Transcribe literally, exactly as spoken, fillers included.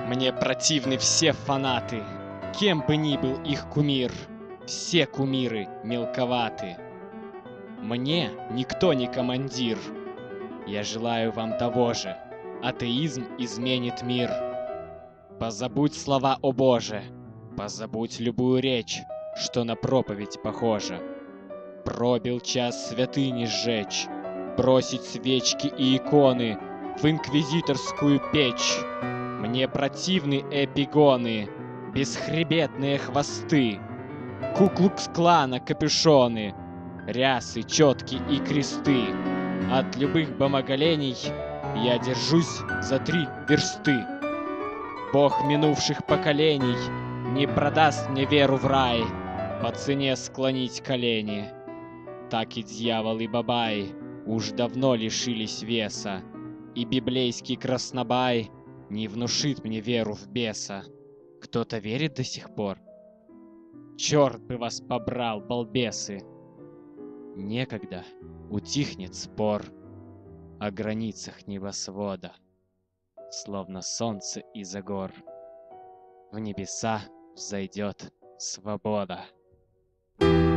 Мне противны все фанаты, кем бы ни был их кумир. Все кумиры мелковаты. Мне никто не командир. Я желаю вам того же. Атеизм изменит мир. Позабудь слова «О Боже», позабудь любую речь, что на проповедь похожа. Пробил час святыни сжечь, бросить свечки и иконы в инквизиторскую печь. Мне противны эпигоны, бесхребетные хвосты, Ку-клукс-клана капюшоны, рясы, четки и кресты. От любых богомолений я держусь за три версты. Бог минувших поколений не продаст мне веру в рай по цене склонить колени. Так и дьявол и бабай уж давно лишились веса, и библейский краснобай не внушит мне веру в беса. Кто-то верит до сих пор? Черт бы вас побрал, балбесы! Некогда утихнет спор о границах небосвода, словно солнце из-за гор. В небеса взойдет свобода.